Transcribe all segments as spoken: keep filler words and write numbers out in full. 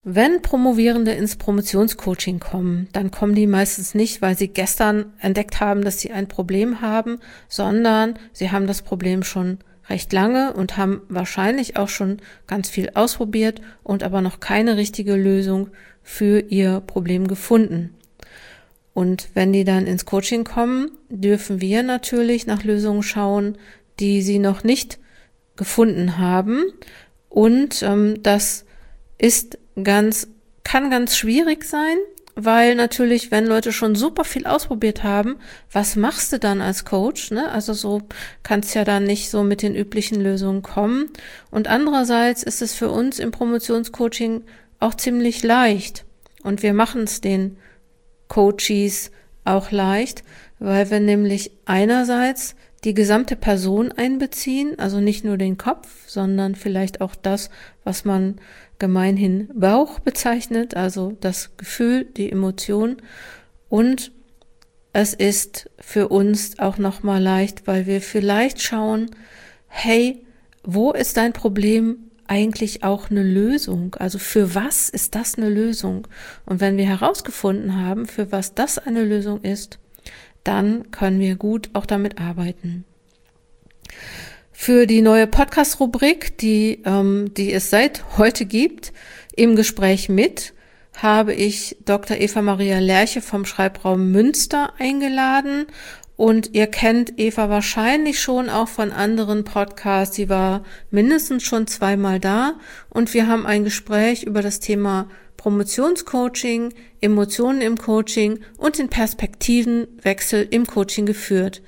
Wenn Promovierende ins Promotionscoaching kommen, dann kommen die meistens nicht, weil sie gestern entdeckt haben, dass sie ein Problem haben, sondern sie haben das Problem schon recht lange und haben wahrscheinlich auch schon ganz viel ausprobiert und aber noch keine richtige Lösung für ihr Problem gefunden. Und wenn die dann ins Coaching kommen, dürfen wir natürlich nach Lösungen schauen, die sie noch nicht gefunden haben. Und ähm, das ist ganz, kann ganz schwierig sein, weil natürlich, wenn Leute schon super viel ausprobiert haben, was machst du dann als Coach? Ne? Also so kannst ja dann nicht so mit den üblichen Lösungen kommen. Und andererseits ist es für uns im Promotionscoaching auch ziemlich leicht. Und wir machen es den Coaches auch leicht, weil wir nämlich einerseits die gesamte Person einbeziehen, also nicht nur den Kopf, sondern vielleicht auch das, was man gemeinhin Bauch bezeichnet, also das Gefühl, die Emotion. Und es ist für uns auch nochmal leicht, weil wir vielleicht schauen, hey, wo ist dein Problem eigentlich auch eine Lösung? Also für was ist das eine Lösung? Und wenn wir herausgefunden haben, für was das eine Lösung ist, dann können wir gut auch damit arbeiten. Für die neue Podcast-Rubrik, die, ähm, die es seit heute gibt, im Gespräch mit, habe ich Doktor Eva Maria Lerche vom Schreibraum Münster eingeladen. Und ihr kennt Eva wahrscheinlich schon auch von anderen Podcasts. Sie war mindestens schon zweimal da. Und wir haben ein Gespräch über das Thema Promotionscoaching, Emotionen im Coaching und den Perspektivenwechsel im Coaching geführt.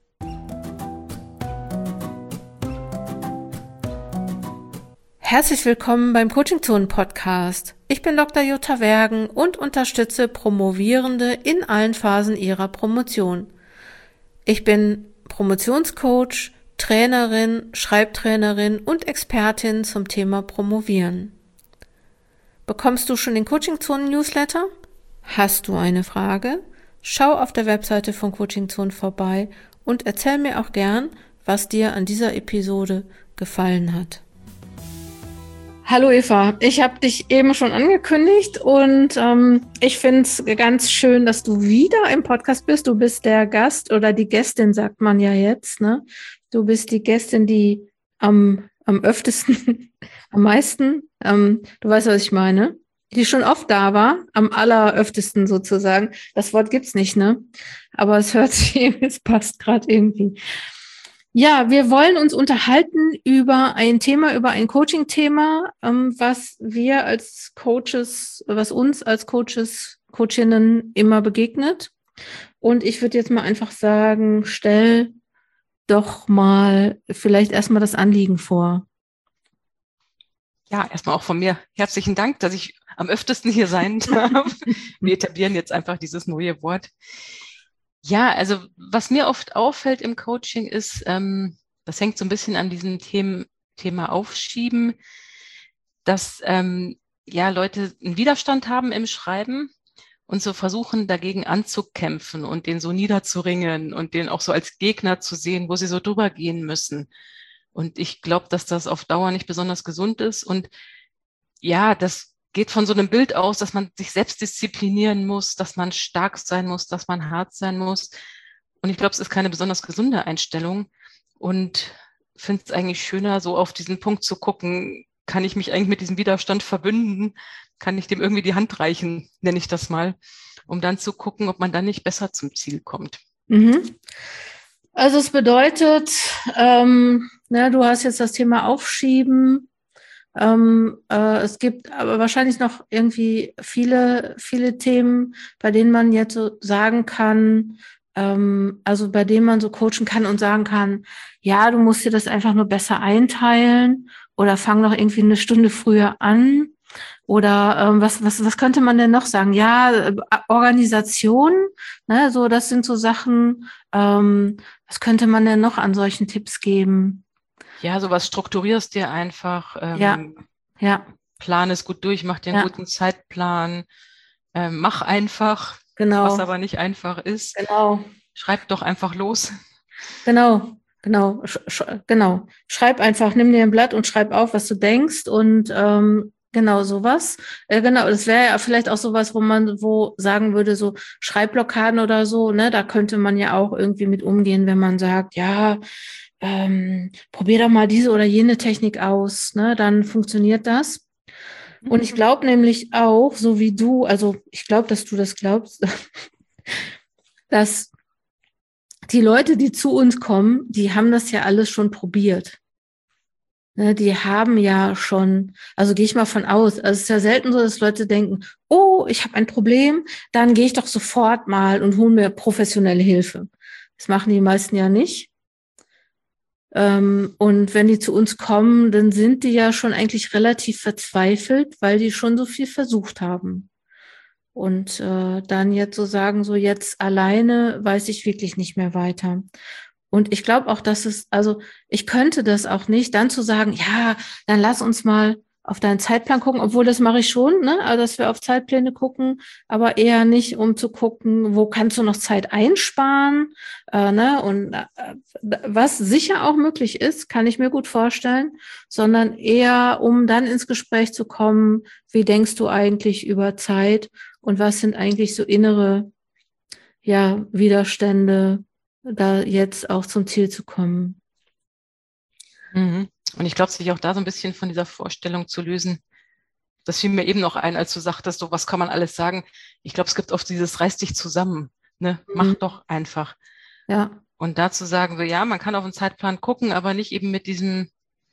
Herzlich willkommen beim Coaching-Zonen-Podcast. Ich bin Doktor Jutta Wergen und unterstütze Promovierende in allen Phasen ihrer Promotion. Ich bin Promotionscoach, Trainerin, Schreibtrainerin und Expertin zum Thema Promovieren. Bekommst du schon den Coaching-Zonen-Newsletter? Hast du eine Frage? Schau auf der Webseite von Coaching Zonen vorbei und erzähl mir auch gern, was dir an dieser Episode gefallen hat. Hallo Eva, ich habe dich eben schon angekündigt und ähm, ich finde es ganz schön, dass du wieder im Podcast bist. Du bist der Gast oder die Gästin, sagt man ja jetzt, ne? Du bist die Gästin, die am am öftesten, am meisten, ähm, du weißt, was ich meine, die schon oft da war, am alleröftesten sozusagen. Das Wort gibt's nicht, ne? Aber es hört sich, es passt gerade irgendwie. Ja, wir wollen uns unterhalten über ein Thema, über ein Coaching-Thema, ähm, was wir als Coaches, was uns als Coaches, Coachinnen immer begegnet. Und ich würde jetzt mal einfach sagen, stell doch mal vielleicht erstmal das Anliegen vor. Ja, erstmal auch von mir herzlichen Dank, dass ich am öftesten hier sein darf. Wir etablieren jetzt einfach dieses neue Wort. Ja, also was mir oft auffällt im Coaching ist, ähm, das hängt so ein bisschen an diesem Thema, Thema Aufschieben, dass ähm, ja Leute einen Widerstand haben im Schreiben und so versuchen, dagegen anzukämpfen und den so niederzuringen und den auch so als Gegner zu sehen, wo sie so drüber gehen müssen. Und ich glaube, dass das auf Dauer nicht besonders gesund ist. Und ja, das geht von so einem Bild aus, dass man sich selbst disziplinieren muss, dass man stark sein muss, dass man hart sein muss. Und ich glaube, es ist keine besonders gesunde Einstellung. Und finde es eigentlich schöner, so auf diesen Punkt zu gucken, kann ich mich eigentlich mit diesem Widerstand verbünden? Kann ich dem irgendwie die Hand reichen, nenne ich das mal, um dann zu gucken, ob man dann nicht besser zum Ziel kommt. Mhm. Also es bedeutet, ähm, na, du hast jetzt das Thema Aufschieben. Ähm, äh, es gibt aber wahrscheinlich noch irgendwie viele, viele Themen, bei denen man jetzt so sagen kann, ähm, also bei denen man so coachen kann und sagen kann, ja, du musst dir das einfach nur besser einteilen oder fang noch irgendwie eine Stunde früher an. Oder ähm, was, was, was könnte man denn noch sagen? Ja, äh, Organisation, ne, so das sind so Sachen, ähm, was könnte man denn noch an solchen Tipps geben? Ja, sowas strukturierst dir einfach. Ähm, ja, ja. Plan es gut durch, mach dir einen ja. guten Zeitplan. Ähm, mach einfach, genau. was aber nicht einfach ist. Genau. Schreib doch einfach los. Genau, genau, sch- sch- genau. Schreib einfach, nimm dir ein Blatt und schreib auf, was du denkst und ähm, genau sowas. Äh, genau, das wäre ja vielleicht auch sowas, wo man wo sagen würde, so Schreibblockaden oder so, ne, da könnte man ja auch irgendwie mit umgehen, wenn man sagt, ja, ähm, probier doch mal diese oder jene Technik aus, ne, dann funktioniert das. Und ich glaube nämlich auch, so wie du, also ich glaube, dass du das glaubst, dass die Leute, die zu uns kommen, die haben das ja alles schon probiert. Ne, die haben ja schon, also gehe ich mal von aus, also es ist ja selten so, dass Leute denken, oh, ich habe ein Problem, dann gehe ich doch sofort mal und hole mir professionelle Hilfe. Das machen die meisten ja nicht. Ähm, und wenn die zu uns kommen, dann sind die ja schon eigentlich relativ verzweifelt, weil die schon so viel versucht haben. Und äh, dann jetzt so sagen, so jetzt alleine weiß ich wirklich nicht mehr weiter. Und ich glaube auch, dass es, also ich könnte das auch nicht, dann zu sagen, ja, dann lass uns mal auf deinen Zeitplan gucken, obwohl das mache ich schon, ne? Also dass wir auf Zeitpläne gucken, aber eher nicht, um zu gucken, wo kannst du noch Zeit einsparen, äh, ne? Und äh, was sicher auch möglich ist, kann ich mir gut vorstellen, sondern eher, um dann ins Gespräch zu kommen, wie denkst du eigentlich über Zeit und was sind eigentlich so innere, ja, Widerstände, da jetzt auch zum Ziel zu kommen. Mhm. Und ich glaube, sich auch da so ein bisschen von dieser Vorstellung zu lösen, das fiel mir eben noch ein, als du sagtest, so was kann man alles sagen. Ich glaube, es gibt oft dieses reiß dich zusammen, ne? Mhm. Mach doch einfach. Ja. Und dazu sagen wir, ja, man kann auf den Zeitplan gucken, aber nicht eben mit diesem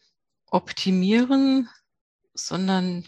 Optimieren, sondern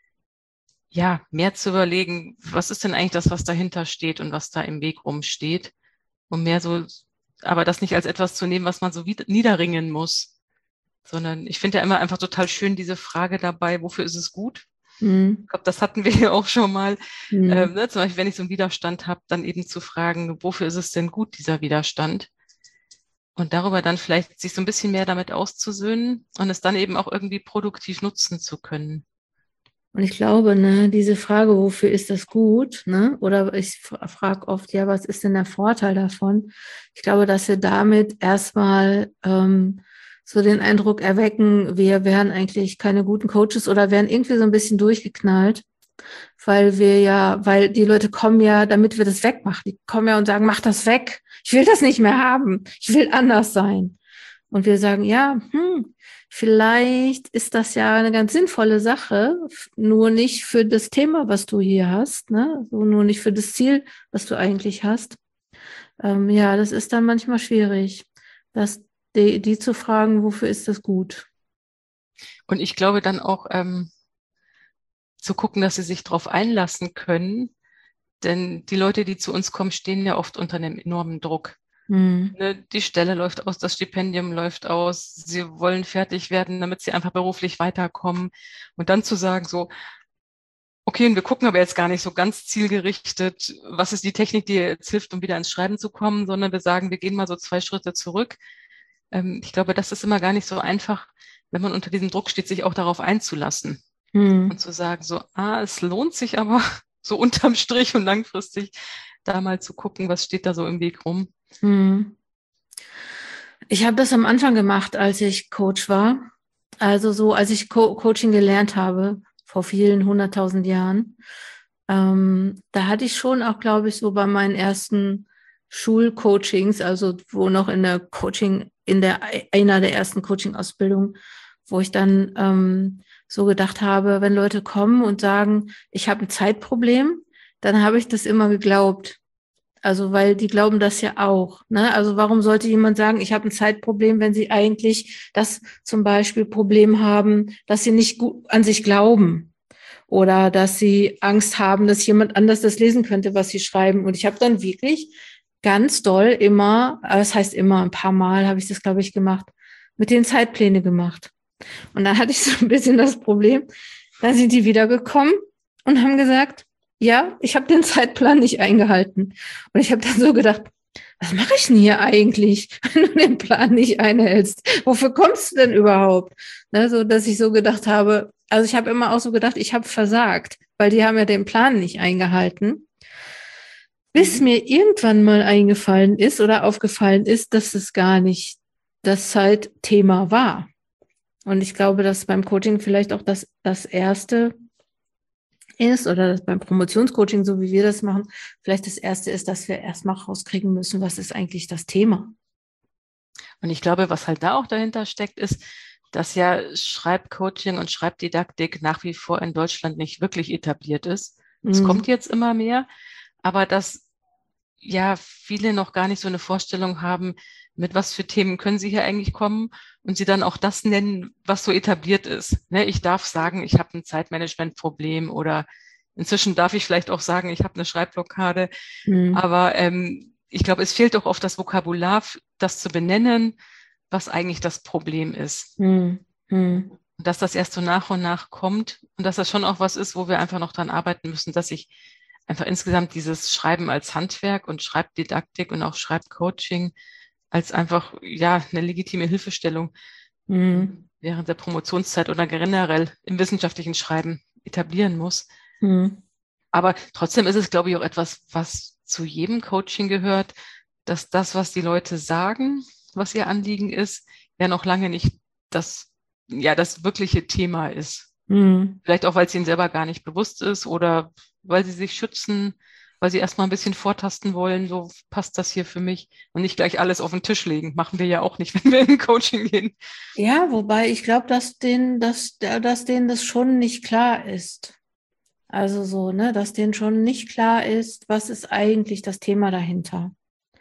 ja, mehr zu überlegen, was ist denn eigentlich das, was dahinter steht und was da im Weg rumsteht. Und mehr so, aber das nicht als etwas zu nehmen, was man so niederringen muss, sondern ich finde ja immer einfach total schön diese Frage dabei, wofür ist es gut? Mhm. Ich glaube, das hatten wir ja auch schon mal. Mhm. Ähm, ne? Zum Beispiel, wenn ich so einen Widerstand habe, dann eben zu fragen, wofür ist es denn gut, dieser Widerstand? Und darüber dann vielleicht sich so ein bisschen mehr damit auszusöhnen und es dann eben auch irgendwie produktiv nutzen zu können. Und ich glaube, ne, diese Frage, wofür ist das gut, ne? Oder ich frage oft, ja, was ist denn der Vorteil davon? Ich glaube, dass wir damit erstmal ähm, so den Eindruck erwecken, wir wären eigentlich keine guten Coaches oder wären irgendwie so ein bisschen durchgeknallt, weil wir ja, weil die Leute kommen ja, damit wir das wegmachen. Die kommen ja und sagen, mach das weg. Ich will das nicht mehr haben. Ich will anders sein. Und wir sagen, ja, hm, vielleicht ist das ja eine ganz sinnvolle Sache, nur nicht für das Thema, was du hier hast, ne? So nur nicht für das Ziel, was du eigentlich hast. Ähm, ja, das ist dann manchmal schwierig, dass die, die zu fragen, wofür ist das gut? Und ich glaube dann auch ähm, zu gucken, dass sie sich darauf einlassen können, denn die Leute, die zu uns kommen, stehen ja oft unter einem enormen Druck. Hm. Ne, die Stelle läuft aus, das Stipendium läuft aus, sie wollen fertig werden, damit sie einfach beruflich weiterkommen. Und dann zu sagen, so, okay, und wir gucken aber jetzt gar nicht so ganz zielgerichtet, was ist die Technik, die jetzt hilft, um wieder ins Schreiben zu kommen, sondern wir sagen, wir gehen mal so zwei Schritte zurück. Ähm, ich glaube, das ist immer gar nicht so einfach, wenn man unter diesem Druck steht, sich auch darauf einzulassen. Hm. Und zu sagen, so, ah, es lohnt sich aber so unterm Strich und langfristig da mal zu gucken, was steht da so im Weg rum. Hm. Ich habe das am Anfang gemacht, als ich Coach war. Also so, als ich Co- Coaching gelernt habe, vor vielen hunderttausend Jahren. Ähm, da hatte ich schon auch, glaube ich, so bei meinen ersten Schulcoachings, also wo noch in der Coaching, in der einer der ersten Coaching-Ausbildungen, wo ich dann ähm, so gedacht habe, wenn Leute kommen und sagen, ich habe ein Zeitproblem, dann habe ich das immer geglaubt. Also, weil die glauben das ja auch. Ne? Also, warum sollte jemand sagen, ich habe ein Zeitproblem, wenn sie eigentlich das zum Beispiel Problem haben, dass sie nicht gut an sich glauben oder dass sie Angst haben, dass jemand anders das lesen könnte, was sie schreiben. Und ich habe dann wirklich ganz doll immer, das heißt immer ein paar Mal habe ich das, glaube ich, gemacht, mit den Zeitpläne gemacht. Und dann hatte ich so ein bisschen das Problem, dann sind die wiedergekommen und haben gesagt, ja, ich habe den Zeitplan nicht eingehalten. Und ich habe dann so gedacht, was mache ich denn hier eigentlich, wenn du den Plan nicht einhältst? Wofür kommst du denn überhaupt? Ne, so, dass ich so gedacht habe, also ich habe immer auch so gedacht, ich habe versagt, weil die haben ja den Plan nicht eingehalten. Bis mir irgendwann mal eingefallen ist oder aufgefallen ist, dass es gar nicht das Zeitthema war. Und ich glaube, dass beim Coaching vielleicht auch das, das Erste ist oder das beim Promotionscoaching, so wie wir das machen, vielleicht das Erste ist, dass wir erstmal rauskriegen müssen, was ist eigentlich das Thema. Und ich glaube, was halt da auch dahinter steckt, ist, dass ja Schreibcoaching und Schreibdidaktik nach wie vor in Deutschland nicht wirklich etabliert ist. Mhm. Es kommt jetzt immer mehr, aber dass ja viele noch gar nicht so eine Vorstellung haben, mit was für Themen können sie hier eigentlich kommen und sie dann auch das nennen, was so etabliert ist. Ne, ich darf sagen, ich habe ein Zeitmanagementproblem oder inzwischen darf ich vielleicht auch sagen, ich habe eine Schreibblockade. Mhm. Aber ähm, ich glaube, es fehlt doch oft das Vokabular, das zu benennen, was eigentlich das Problem ist. Mhm. Mhm. Und dass das erst so nach und nach kommt und dass das schon auch was ist, wo wir einfach noch dran arbeiten müssen, dass ich einfach insgesamt dieses Schreiben als Handwerk und Schreibdidaktik und auch Schreibcoaching als einfach, ja, eine legitime Hilfestellung mhm. während der Promotionszeit oder generell im wissenschaftlichen Schreiben etablieren muss. Mhm. Aber trotzdem ist es, glaube ich, auch etwas, was zu jedem Coaching gehört, dass das, was die Leute sagen, was ihr Anliegen ist, ja noch lange nicht das, ja, das wirkliche Thema ist. Mhm. Vielleicht auch, weil es ihnen selber gar nicht bewusst ist oder weil sie sich schützen, weil sie erstmal ein bisschen vortasten wollen, so passt das hier für mich und nicht gleich alles auf den Tisch legen. Machen wir ja auch nicht, wenn wir in ein Coaching gehen. Ja, wobei ich glaube, dass denen, dass, dass denen das schon nicht klar ist. Also so, ne, dass denen schon nicht klar ist, was ist eigentlich das Thema dahinter.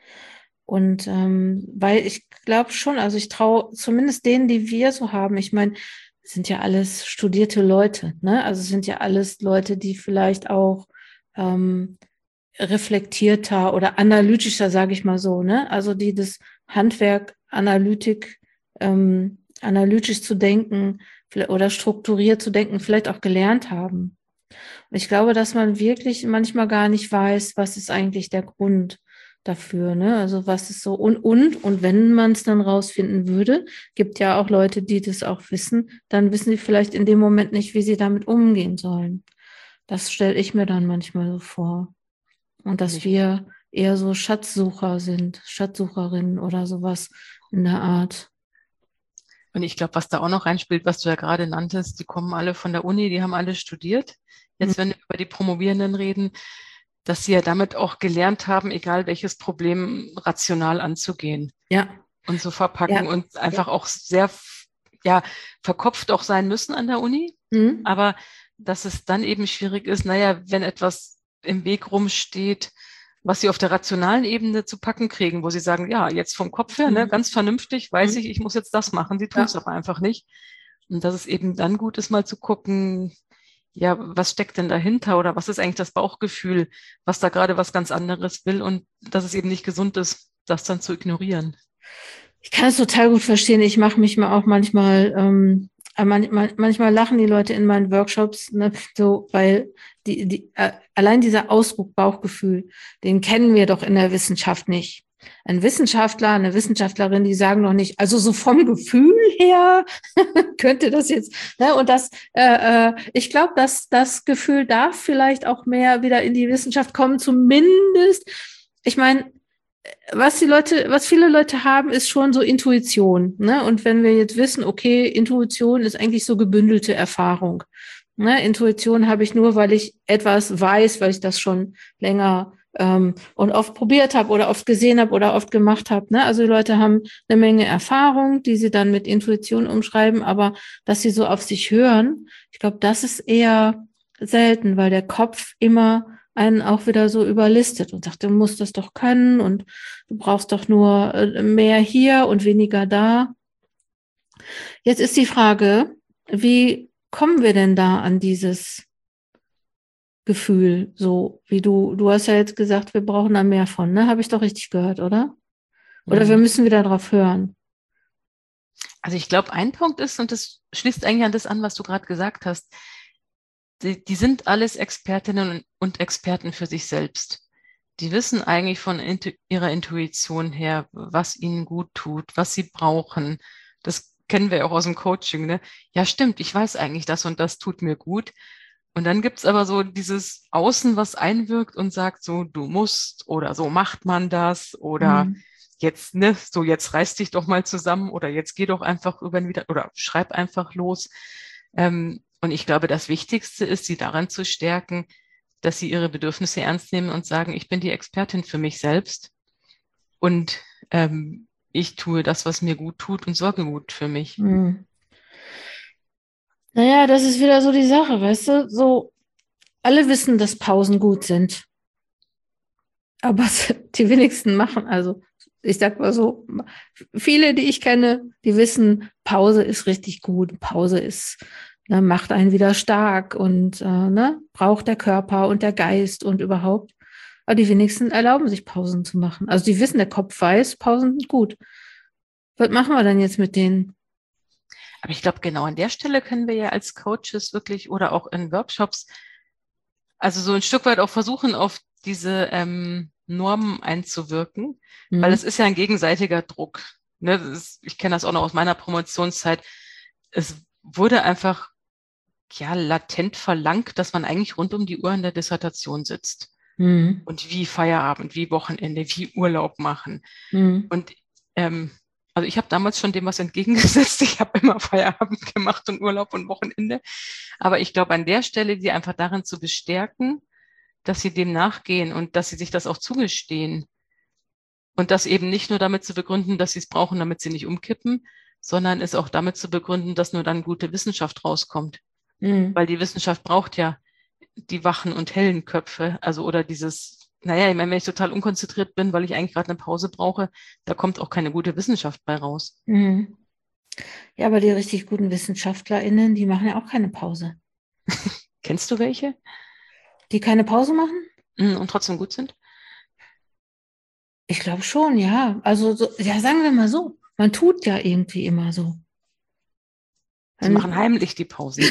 Und ähm, weil ich glaube schon, also ich traue zumindest denen, die wir so haben, ich meine, sind ja alles studierte Leute, ne? Also sind ja alles Leute, die vielleicht auch ähm, reflektierter oder analytischer, sage ich mal so, ne? Also die das Handwerk, Analytik, ähm, analytisch zu denken oder strukturiert zu denken, vielleicht auch gelernt haben. Und ich glaube, dass man wirklich manchmal gar nicht weiß, was ist eigentlich der Grund dafür, ne? Also was ist so und und und wenn man es dann rausfinden würde, gibt ja auch Leute, die das auch wissen, dann wissen sie vielleicht in dem Moment nicht, wie sie damit umgehen sollen. Das stelle ich mir dann manchmal so vor. Und dass wir eher so Schatzsucher sind, Schatzsucherinnen oder sowas in der Art. Und ich glaube, was da auch noch reinspielt, was du ja gerade nanntest, die kommen alle von der Uni, die haben alle studiert. Jetzt, wenn wir über die Promovierenden reden, dass sie ja damit auch gelernt haben, egal welches Problem rational anzugehen. Ja. Und so verpacken ja. Und einfach ja. auch sehr, ja, verkopft auch sein müssen an der Uni. Mhm. Aber dass es dann eben schwierig ist, naja, wenn etwas im Weg rumsteht, was sie auf der rationalen Ebene zu packen kriegen, wo sie sagen, ja, jetzt vom Kopf her, mhm. ne, ganz vernünftig, weiß mhm. ich, ich muss jetzt das machen. Sie tun es ja. aber einfach nicht. Und dass es eben dann gut ist, mal zu gucken, ja, was steckt denn dahinter oder was ist eigentlich das Bauchgefühl, was da gerade was ganz anderes will und dass es eben nicht gesund ist, das dann zu ignorieren. Ich kann es total gut verstehen. Ich mache mich mal auch manchmal, ähm, manchmal, manchmal lachen die Leute in meinen Workshops, ne, so, weil die, die, äh, allein dieser Ausdruck Bauchgefühl, den kennen wir doch in der Wissenschaft nicht. Ein Wissenschaftler, eine Wissenschaftlerin, die sagen noch nicht, also so vom Gefühl her könnte das jetzt, ne, und das, äh, äh, ich glaube, dass das Gefühl darf vielleicht auch mehr wieder in die Wissenschaft kommen, zumindest, ich meine, was die Leute, was viele Leute haben, ist schon so Intuition, ne? Und wenn wir jetzt wissen, okay, Intuition ist eigentlich so gebündelte Erfahrung. Ne? Intuition habe ich nur, weil ich etwas weiß, weil ich das schon länger ähm, und oft probiert habe oder oft gesehen habe oder oft gemacht habe. Ne? Also die Leute haben eine Menge Erfahrung, die sie dann mit Intuition umschreiben, aber dass sie so auf sich hören, ich glaube, das ist eher selten, weil der Kopf immer einen auch wieder so überlistet und sagt, du musst das doch können und du brauchst doch nur mehr hier und weniger da. Jetzt ist die Frage, wie kommen wir denn da an dieses Gefühl, so wie du, du hast ja jetzt gesagt, wir brauchen da mehr von, ne? Habe ich doch richtig gehört, oder? Oder mhm. wir müssen wieder drauf hören? Also ich glaube, ein Punkt ist, und das schließt eigentlich an das an, was du gerade gesagt hast, die, die sind alles Expertinnen und Experten für sich selbst. Die wissen eigentlich von intu- ihrer Intuition her, was ihnen gut tut, was sie brauchen. Das kennen wir ja auch aus dem Coaching, ne? Ja, stimmt, ich weiß eigentlich, das und das tut mir gut. Und dann gibt's aber so dieses Außen, was einwirkt und sagt so, du musst oder so macht man das oder mhm. jetzt, ne, so jetzt reiß dich doch mal zusammen oder jetzt geh doch einfach über den wieder oder schreib einfach los. Ähm, und ich glaube, das Wichtigste ist, sie daran zu stärken, dass sie ihre Bedürfnisse ernst nehmen und sagen, ich bin die Expertin für mich selbst und ähm, ich tue das, was mir gut tut und sorge gut für mich. Hm. Naja, das ist wieder so die Sache, weißt du, so alle wissen, dass Pausen gut sind, aber die wenigsten machen, also ich sag mal so, viele, die ich kenne, die wissen, Pause ist richtig gut, Pause ist, ne, macht einen wieder stark und äh, ne, braucht der Körper und der Geist und überhaupt. Aber die wenigsten erlauben sich Pausen zu machen. Also die wissen, der Kopf weiß, Pausen sind gut. Was machen wir denn jetzt mit denen? Aber ich glaube, genau an der Stelle können wir ja als Coaches wirklich oder auch in Workshops, also so ein Stück weit auch versuchen, auf diese ähm, Normen einzuwirken, Mhm. weil es ist ja ein gegenseitiger Druck. Ne? Das ist, ich kenne das auch noch aus meiner Promotionszeit. Es wurde einfach ja latent verlangt, dass man eigentlich rund um die Uhr in der Dissertation sitzt. Mhm. Und wie Feierabend, wie Wochenende, wie Urlaub machen. Mhm. Und ähm, also ich habe damals schon dem was entgegengesetzt. Ich habe immer Feierabend gemacht und Urlaub und Wochenende. Aber ich glaube, an der Stelle, die einfach darin zu bestärken, dass sie dem nachgehen und dass sie sich das auch zugestehen. Und das eben nicht nur damit zu begründen, dass sie es brauchen, damit sie nicht umkippen, sondern es auch damit zu begründen, dass nur dann gute Wissenschaft rauskommt. Mhm. Weil die Wissenschaft braucht ja die wachen und hellen Köpfe, also oder dieses, naja, ich meine, wenn ich total unkonzentriert bin, weil ich eigentlich gerade eine Pause brauche, da kommt auch keine gute Wissenschaft bei raus. Mhm. Ja, aber die richtig guten WissenschaftlerInnen, die machen ja auch keine Pause. Kennst du welche? Die keine Pause machen? Und trotzdem gut sind? Ich glaube schon, ja. Also, so, ja, sagen wir mal so. Man tut ja irgendwie immer so. Sie machen heimlich die Pausen.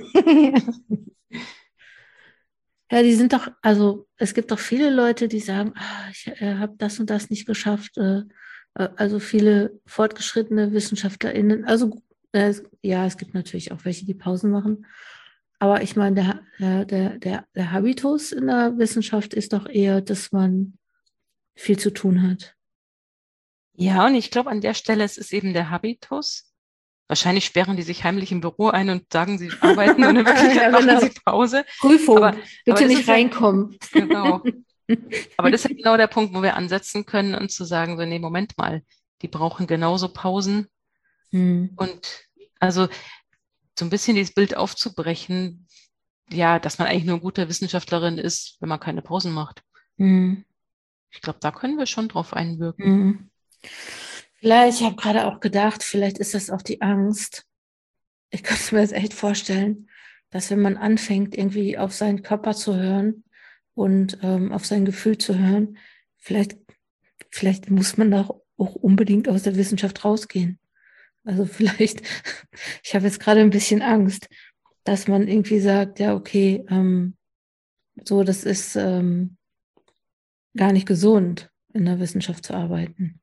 Ja, die sind doch, also es gibt doch viele Leute, die sagen, ah, ich äh, habe das und das nicht geschafft. Äh, äh, also viele fortgeschrittene WissenschaftlerInnen. Also äh, ja, es gibt natürlich auch welche, die Pausen machen. Aber ich meine, der, der, der, der, der Habitus in der Wissenschaft ist doch eher, dass man viel zu tun hat. Ja, und ich glaube, an der Stelle es ist eben der Habitus. Wahrscheinlich sperren die sich heimlich im Büro ein und sagen, sie arbeiten und in Wirklichkeit Ja, machen genau. sie Pause. Prüfung, Aber, bitte aber das nicht ist ja, reinkommen. genau. Aber das ist ja genau der Punkt, wo wir ansetzen können und zu sagen, so, nee, Moment mal, die brauchen genauso Pausen. Hm. Und also so ein bisschen dieses Bild aufzubrechen, ja, dass man eigentlich nur eine gute Wissenschaftlerin ist, wenn man keine Pausen macht. Hm. Ich glaube, da können wir schon drauf einwirken. Hm. Vielleicht, ich habe gerade auch gedacht, vielleicht ist das auch die Angst. Ich könnte mir das echt vorstellen, dass wenn man anfängt, irgendwie auf seinen Körper zu hören und ähm, auf sein Gefühl zu hören, vielleicht, vielleicht muss man da auch unbedingt aus der Wissenschaft rausgehen. Also vielleicht, ich habe jetzt gerade ein bisschen Angst, dass man irgendwie sagt, ja, okay, ähm, so, das ist ähm, gar nicht gesund, in der Wissenschaft zu arbeiten.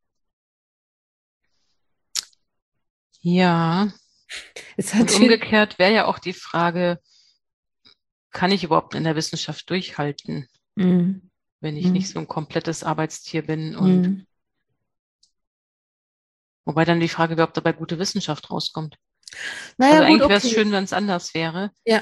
Ja, Es und hat umgekehrt wäre ja auch die Frage, kann ich überhaupt in der Wissenschaft durchhalten, mm, wenn ich nicht mm, so ein komplettes Arbeitstier bin? Und mm. wobei dann die Frage wäre, ob dabei gute Wissenschaft rauskommt. Naja, Also gut, eigentlich wäre es okay. schön, wenn es anders wäre. Ja.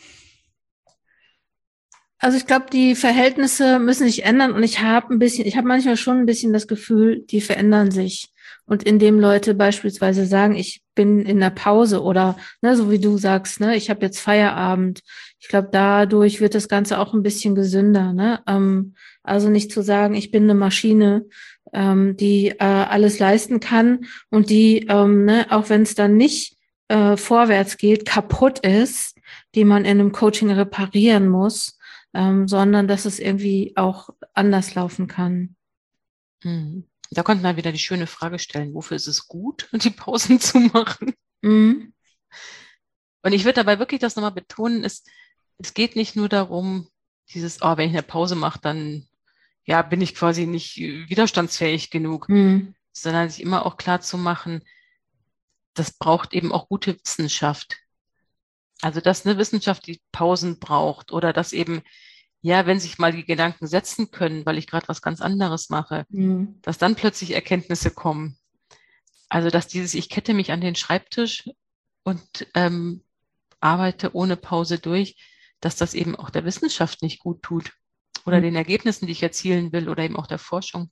Also ich glaube, die Verhältnisse müssen sich ändern und ich habe ein bisschen, ich habe manchmal schon ein bisschen das Gefühl, die verändern sich. Und indem Leute beispielsweise sagen, ich bin in der Pause oder ne, so wie du sagst, ne, ich habe jetzt Feierabend. Ich glaube, dadurch wird das Ganze auch ein bisschen gesünder. Ne? Ähm, also nicht zu sagen, ich bin eine Maschine, ähm, die äh, alles leisten kann und die, ähm, ne, auch wenn es dann nicht äh, vorwärts geht, kaputt ist, die man in einem Coaching reparieren muss. Ähm, sondern dass es irgendwie auch anders laufen kann. Mhm. Da könnte man wieder die schöne Frage stellen, wofür ist es gut, die Pausen zu machen? Mhm. Und ich würde dabei wirklich das nochmal betonen, es, es geht nicht nur darum, dieses, oh, wenn ich eine Pause mache, dann ja, bin ich quasi nicht äh, widerstandsfähig genug, Mhm. sondern sich immer auch klar zu machen, das braucht eben auch gute Wissenschaft. Also, dass eine Wissenschaft die Pausen braucht oder dass eben ja, wenn sich mal die Gedanken setzen können, weil ich gerade was ganz anderes mache, Mhm. dass dann plötzlich Erkenntnisse kommen. Also, dass dieses, ich kette mich an den Schreibtisch und ähm, arbeite ohne Pause durch, dass das eben auch der Wissenschaft nicht gut tut oder Mhm. den Ergebnissen, die ich erzielen will oder eben auch der Forschung.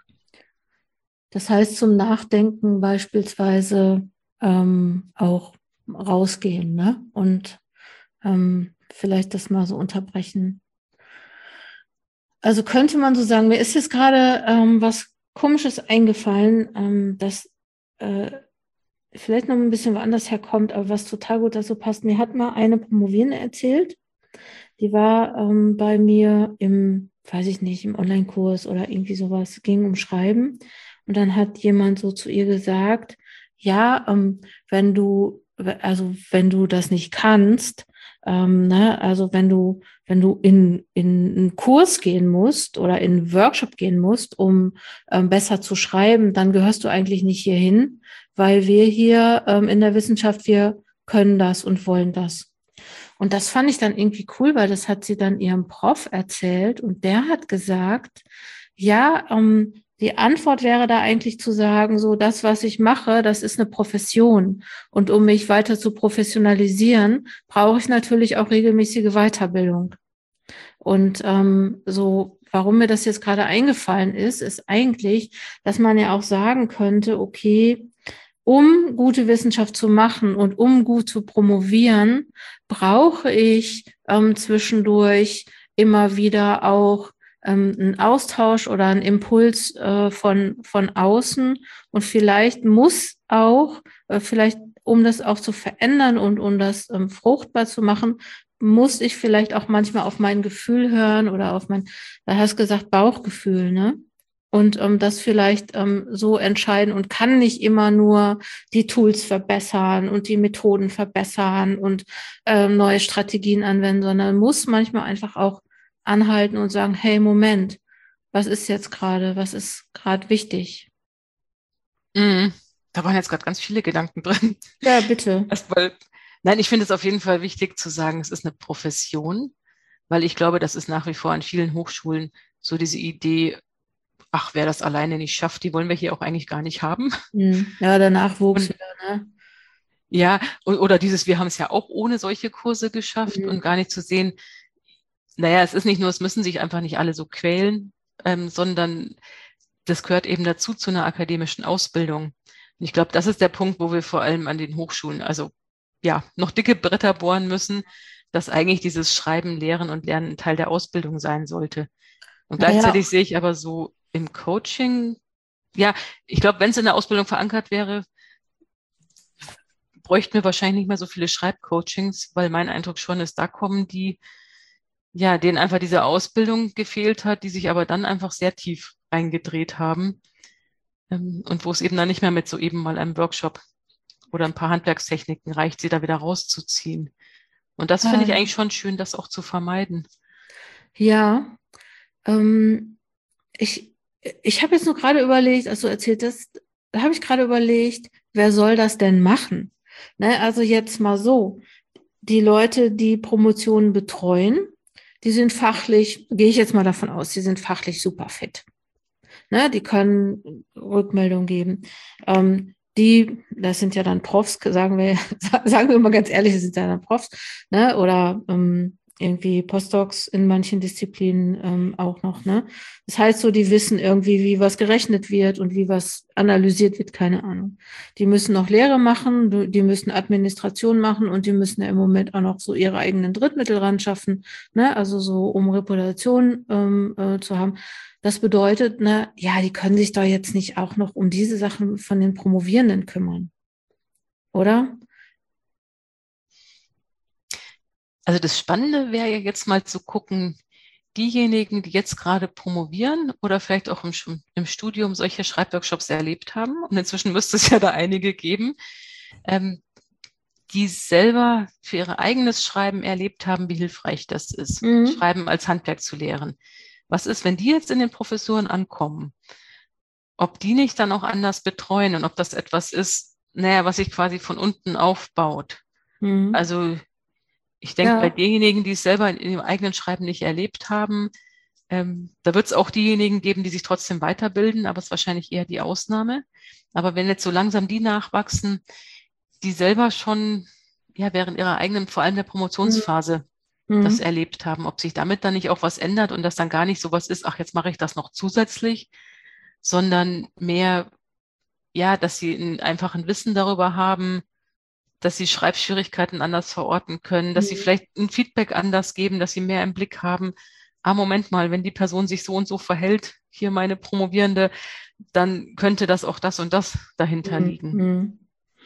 Das heißt, zum Nachdenken beispielsweise ähm, auch rausgehen, ne? Und ähm, vielleicht das mal so unterbrechen. Also könnte man so sagen, mir ist jetzt gerade ähm, was Komisches eingefallen, ähm, das äh, vielleicht noch ein bisschen woanders herkommt, aber was total gut dazu passt. Mir hat mal eine Promovierende erzählt, die war ähm, bei mir im, weiß ich nicht, im Online-Kurs oder irgendwie sowas, ging um Schreiben. Und dann hat jemand so zu ihr gesagt, ja, ähm, wenn du, also wenn du das nicht kannst, ähm, ne, also wenn du, wenn du in, in einen Kurs gehen musst oder in einen Workshop gehen musst, um ähm, besser zu schreiben, dann gehörst du eigentlich nicht hierhin, weil wir hier ähm, in der Wissenschaft, wir können das und wollen das. Und das fand ich dann irgendwie cool, weil das hat sie dann ihrem Prof erzählt und der hat gesagt, ja, ähm, die Antwort wäre da eigentlich zu sagen, so das, was ich mache, das ist eine Profession. Und um mich weiter zu professionalisieren, brauche ich natürlich auch regelmäßige Weiterbildung. Und ähm, so, warum mir das jetzt gerade eingefallen ist, ist eigentlich, dass man ja auch sagen könnte, okay, um gute Wissenschaft zu machen und um gut zu promovieren, brauche ich ähm, zwischendurch immer wieder auch ähm, einen Austausch oder einen Impuls äh, von, von außen. Und vielleicht muss auch, äh, vielleicht um das auch zu verändern und um das ähm, fruchtbar zu machen, muss ich vielleicht auch manchmal auf mein Gefühl hören oder auf mein, da hast du gesagt, Bauchgefühl, ne? Und ähm, das vielleicht ähm, so entscheiden und kann nicht immer nur die Tools verbessern und die Methoden verbessern und ähm, neue Strategien anwenden, sondern muss manchmal einfach auch anhalten und sagen, hey, Moment, was ist jetzt gerade, was ist gerade wichtig? Mhm. Da waren jetzt gerade ganz viele Gedanken drin. Ja, bitte. Erstmal, nein, ich finde es auf jeden Fall wichtig zu sagen, es ist eine Profession, weil ich glaube, das ist nach wie vor an vielen Hochschulen so diese Idee, ach, wer das alleine nicht schafft, die wollen wir hier auch eigentlich gar nicht haben. Hm. Ja, der Nachwuchs Und wieder, ne? ja, o- oder dieses, wir haben es ja auch ohne solche Kurse geschafft Hm. und gar nicht zu sehen, naja, es ist nicht nur, es müssen sich einfach nicht alle so quälen, ähm, sondern das gehört eben dazu zu einer akademischen Ausbildung. Und ich glaube, das ist der Punkt, wo wir vor allem an den Hochschulen, also ja, noch dicke Bretter bohren müssen, dass eigentlich dieses Schreiben, Lehren und Lernen ein Teil der Ausbildung sein sollte. Und Naja, gleichzeitig sehe ich aber so im Coaching, ja, ich glaube, wenn es in der Ausbildung verankert wäre, bräuchten wir wahrscheinlich nicht mehr so viele Schreibcoachings, weil mein Eindruck schon ist, da kommen die, ja, denen einfach diese Ausbildung gefehlt hat, die sich aber dann einfach sehr tief reingedreht haben. Ähm, und wo es eben dann nicht mehr mit so eben mal einem Workshop oder ein paar Handwerkstechniken reicht, sie da wieder rauszuziehen. Und das finde ich äh, eigentlich schon schön, das auch zu vermeiden. ja, ähm, ich, ich habe jetzt nur gerade überlegt, als du erzählt hast, da habe ich gerade überlegt, wer soll das denn machen? Ne, also jetzt mal so, die Leute, die Promotionen betreuen, die sind fachlich, gehe ich jetzt mal davon aus, die sind fachlich super fit. Ne, die können Rückmeldung geben. Ähm, die, das sind ja dann Profs, sagen wir, sagen wir mal ganz ehrlich, das sind ja dann Profs, ne? Oder ähm, irgendwie Postdocs in manchen Disziplinen ähm, auch noch, ne? Das heißt so, die wissen irgendwie, wie was gerechnet wird und wie was analysiert wird, keine Ahnung. Die müssen noch Lehre machen, die müssen Administration machen und die müssen ja im Moment auch noch so ihre eigenen Drittmittel ran schaffen, ne? Also so, um Reputation ähm, äh, zu haben. Das bedeutet, ne, ja, die können sich doch jetzt nicht auch noch um diese Sachen von den Promovierenden kümmern, oder? Also das Spannende wäre ja jetzt mal zu gucken, diejenigen, die jetzt gerade promovieren oder vielleicht auch im, im Studium solche Schreibworkshops erlebt haben, und inzwischen müsste es ja da einige geben, ähm, die selber für ihr eigenes Schreiben erlebt haben, wie hilfreich das ist, Mhm. Schreiben als Handwerk zu lehren. Was ist, wenn die jetzt in den Professuren ankommen? Ob die nicht dann auch anders betreuen und ob das etwas ist, naja, was sich quasi von unten aufbaut. Mhm. Also Ich denke, bei Ja. denjenigen, die es selber in ihrem eigenen Schreiben nicht erlebt haben, ähm, da wird es auch diejenigen geben, die sich trotzdem weiterbilden, aber es ist wahrscheinlich eher die Ausnahme. Aber wenn jetzt so langsam die nachwachsen, die selber schon ja während ihrer eigenen, vor allem der Promotionsphase, das Mhm. erlebt haben, ob sich damit dann nicht auch was ändert und das dann gar nicht so was ist, ach, jetzt mache ich das noch zusätzlich, sondern mehr, ja, dass sie ein einfachen Wissen darüber haben, dass sie Schreibschwierigkeiten anders verorten können, dass sie Mhm. vielleicht ein Feedback anders geben, dass sie mehr im Blick haben. Ah, Moment mal, wenn die Person sich so und so verhält, hier meine Promovierende, dann könnte das auch das und das dahinter Mhm. liegen. Mhm.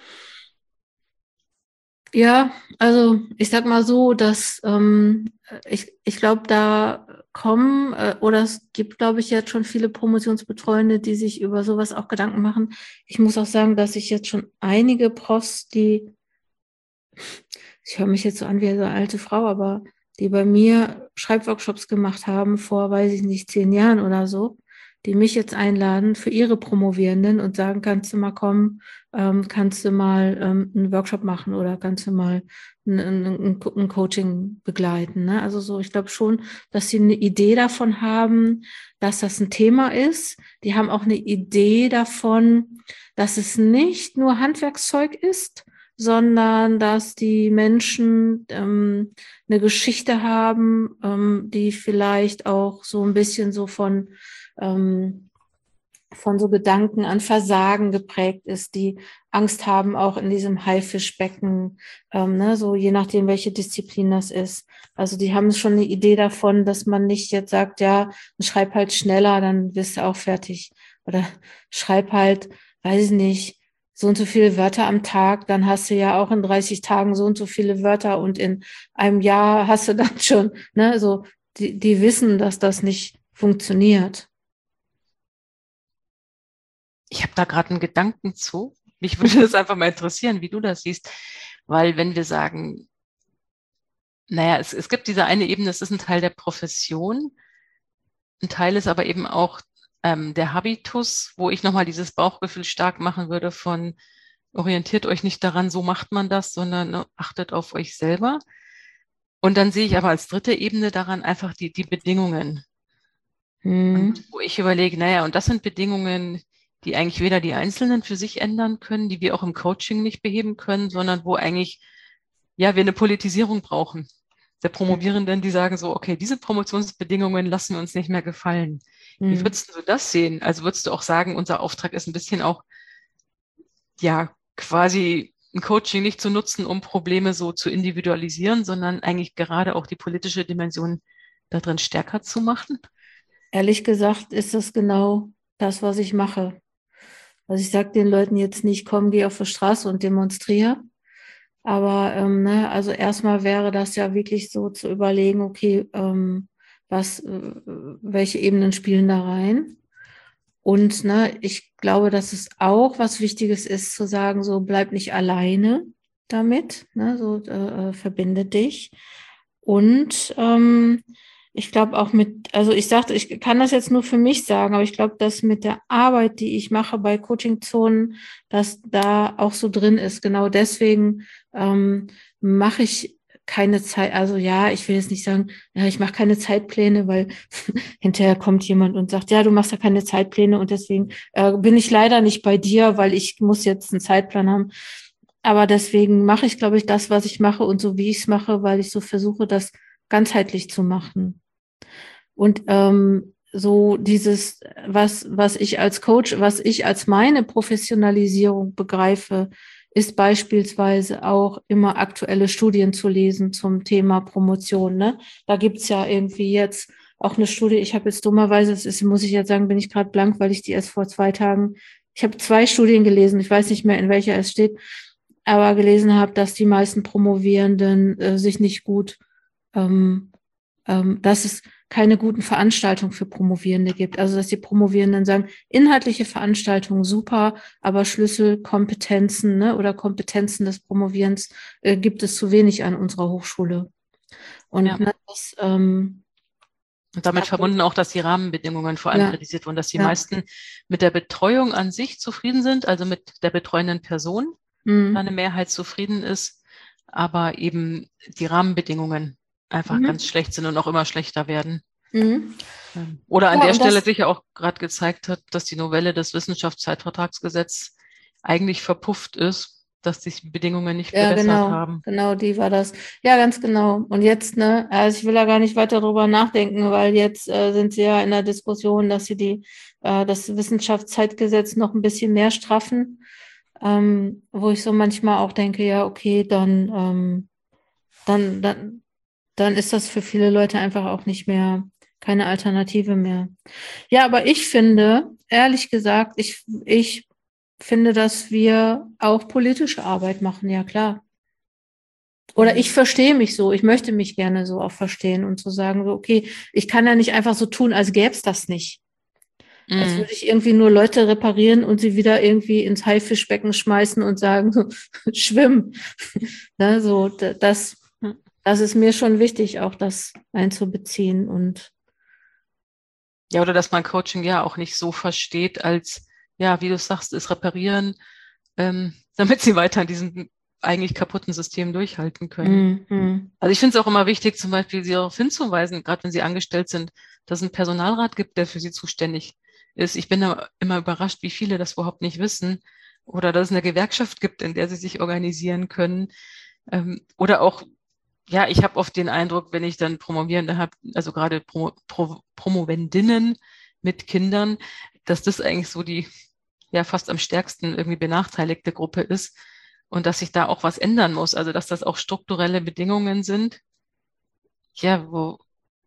Ja, also ich sag mal so, dass ähm, ich, ich glaube, da kommen äh, oder es gibt, glaube ich, jetzt schon viele Promotionsbetreuende, die sich über sowas auch Gedanken machen. Ich muss auch sagen, dass ich jetzt schon einige Profs, die, ich höre mich jetzt so an wie eine alte Frau, aber die bei mir Schreibworkshops gemacht haben vor, weiß ich nicht, zehn Jahren oder so, die mich jetzt einladen für ihre Promovierenden und sagen, kannst du mal kommen, ähm, kannst du mal ähm, einen Workshop machen oder kannst du mal ein, ein, ein Coaching begleiten. Ne? Also so, ich glaube schon, dass sie eine Idee davon haben, dass das ein Thema ist. Die haben auch eine Idee davon, dass es nicht nur Handwerkszeug ist, sondern dass die Menschen ähm, eine Geschichte haben, ähm, die vielleicht auch so ein bisschen so von ähm, von so Gedanken an Versagen geprägt ist, die Angst haben, auch in diesem Haifischbecken, ähm, ne, so je nachdem, welche Disziplin das ist. Also die haben schon eine Idee davon, dass man nicht jetzt sagt, ja, schreib halt schneller, dann bist du auch fertig. Oder schreib halt, weiß ich nicht, so und so viele Wörter am Tag, dann hast du ja auch in dreißig Tagen so und so viele Wörter und in einem Jahr hast du dann schon, ne, so, die, die wissen, dass das nicht funktioniert. Ich habe da gerade einen Gedanken zu. Mich würde das einfach mal interessieren, wie du das siehst. Weil wenn wir sagen, naja, es, es gibt diese eine Ebene, es ist ein Teil der Profession, ein Teil ist aber eben auch ähm, der Habitus, wo ich nochmal dieses Bauchgefühl stark machen würde von orientiert euch nicht daran, so macht man das, sondern ne, achtet auf euch selber. Und dann sehe ich aber als dritte Ebene daran einfach die, die Bedingungen. Und Hm. wo ich überlege, naja, und das sind Bedingungen, die eigentlich weder die Einzelnen für sich ändern können, die wir auch im Coaching nicht beheben können, sondern wo eigentlich, ja, wir eine Politisierung brauchen. Der Promovierenden, die sagen so, okay, diese Promotionsbedingungen lassen wir uns nicht mehr gefallen. Wie Hm. würdest du das sehen? Also würdest du auch sagen, unser Auftrag ist ein bisschen auch, ja, quasi ein Coaching nicht zu nutzen, um Probleme so zu individualisieren, sondern eigentlich gerade auch die politische Dimension da drin stärker zu machen? Ehrlich gesagt ist das genau das, was ich mache. Also ich sage den Leuten jetzt nicht, komm, geh auf die Straße und demonstriere. Aber ähm, ne, also erstmal wäre das ja wirklich so zu überlegen, okay, ähm, was, äh, welche Ebenen spielen da rein? Und ne, ich glaube, dass es auch was Wichtiges ist, zu sagen, so bleib nicht alleine damit, ne, so äh, äh, verbinde dich. Und ähm, ich glaube auch mit, also ich sagte, ich kann das jetzt nur für mich sagen, aber ich glaube, dass mit der Arbeit, die ich mache bei Coaching-Zonen, dass da auch so drin ist. Genau deswegen ähm, mache ich keine Zeit, also ja, ich will jetzt nicht sagen, ja, ich mache keine Zeitpläne, weil hinterher kommt jemand und sagt, ja, du machst ja keine Zeitpläne und deswegen äh, bin ich leider nicht bei dir, weil ich muss jetzt einen Zeitplan haben. Aber deswegen mache ich, glaube ich, das, was ich mache und so, wie ich es mache, weil ich so versuche, das ganzheitlich zu machen. Und ähm, so dieses, was, was ich als Coach, was ich als meine Professionalisierung begreife, ist beispielsweise auch immer aktuelle Studien zu lesen zum Thema Promotion. Ne? Da gibt's ja irgendwie jetzt auch eine Studie, ich habe jetzt dummerweise, das ist, muss ich jetzt sagen, bin ich gerade blank, weil ich die erst vor zwei Tagen, ich habe zwei Studien gelesen, ich weiß nicht mehr, in welcher es steht, aber gelesen habe, dass die meisten Promovierenden äh, sich nicht gut, ähm, ähm, dass es keine guten Veranstaltungen für Promovierende gibt. Also dass die Promovierenden sagen, inhaltliche Veranstaltungen super, aber Schlüsselkompetenzen, ne, oder Kompetenzen des Promovierens äh, gibt es zu wenig an unserer Hochschule. Und Ja. ne, das, ähm, Und damit verbunden auch, dass die Rahmenbedingungen vor allem ja, kritisiert wurden, dass die ja, meisten mit der Betreuung an sich zufrieden sind, also mit der betreuenden Person, da mm, eine Mehrheit zufrieden ist, aber eben die Rahmenbedingungen einfach Mhm. ganz schlecht sind und auch immer schlechter werden. Mhm. Ähm, Oder an Ja, der und Stelle das, sich ja auch gerade gezeigt hat, dass die Novelle des Wissenschaftszeitvertragsgesetzes eigentlich verpufft ist, dass sich die Bedingungen nicht ja, gebessert genau, haben. genau, die war das. Ja, ganz genau. Und jetzt, ne, also ich will da gar nicht weiter drüber nachdenken, weil jetzt äh, sind sie ja in der Diskussion, dass sie die, äh, das Wissenschaftszeitgesetz noch ein bisschen mehr straffen, ähm, wo ich so manchmal auch denke, ja, okay, dann, ähm, dann, dann, dann ist das für viele Leute einfach auch nicht mehr, keine Alternative mehr. Ja, aber ich finde, ehrlich gesagt, ich, ich finde, dass wir auch politische Arbeit machen, ja klar. Oder ich Mhm. verstehe mich so, ich möchte mich gerne so auch verstehen und zu sagen, so, okay, ich kann ja nicht einfach so tun, als gäbe es das nicht. Als Mhm. würde ich irgendwie nur Leute reparieren und sie wieder irgendwie ins Haifischbecken schmeißen und sagen, so, schwimm. Ne, so, das, das ist mir schon wichtig, auch das einzubeziehen und Ja, oder dass man Coaching ja auch nicht so versteht, als, ja, wie du sagst, ist reparieren, ähm, damit sie weiter in diesem eigentlich kaputten System durchhalten können. mm, mm, Also ich finde es auch immer wichtig, zum Beispiel sie darauf hinzuweisen, gerade wenn sie angestellt sind, dass es einen Personalrat gibt, der für sie zuständig ist. Ich bin da immer überrascht, wie viele das überhaupt nicht wissen. Oder dass es eine Gewerkschaft gibt, in der sie sich organisieren können. Ähm, oder auch, ja, ich habe oft den Eindruck, wenn ich dann Promovierende habe, also gerade Pro, Pro, Promovendinnen mit Kindern, dass das eigentlich so die ja fast am stärksten irgendwie benachteiligte Gruppe ist und dass sich da auch was ändern muss. Also dass das auch strukturelle Bedingungen sind, ja, wo,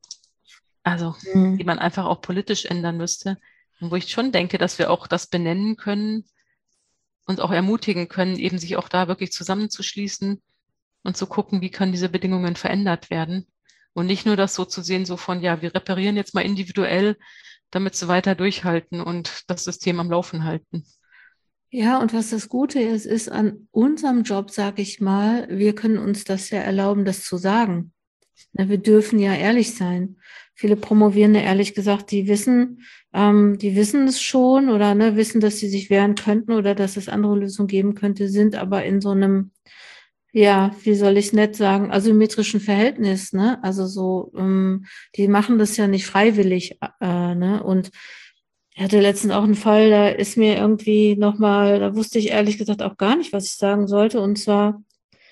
also die mm. man einfach auch politisch ändern müsste. Und wo ich schon denke, dass wir auch das benennen können und auch ermutigen können, eben sich auch da wirklich zusammenzuschließen und zu gucken, wie können diese Bedingungen verändert werden. Und nicht nur das so zu sehen, so von, ja, wir reparieren jetzt mal individuell, damit sie weiter durchhalten und das System am Laufen halten. Ja, und was das Gute ist, ist an unserem Job, sage ich mal, wir können uns das ja erlauben, das zu sagen. Ne, wir dürfen ja ehrlich sein. Viele Promovierende, ehrlich gesagt, die wissen, ähm, die wissen es schon oder ne, wissen, dass sie sich wehren könnten oder dass es andere Lösungen geben könnte, sind aber in so einem, ja, wie soll ich es nett sagen, asymmetrischen Verhältnis, ne? Also so, ähm, die machen das ja nicht freiwillig, äh, ne? Und ich hatte letztens auch einen Fall, da ist mir irgendwie nochmal, da wusste ich ehrlich gesagt auch gar nicht, was ich sagen sollte, und zwar